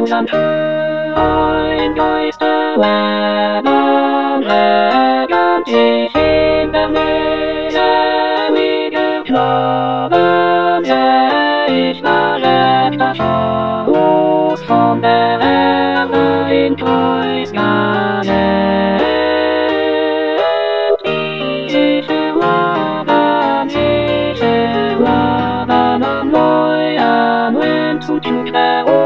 and ein Geister leben, legen sich in der mühseligen Glauben, ich verrät das Haus von der Erde in Kreuz gesetzt. Sie leben am neuen Wind zu tun.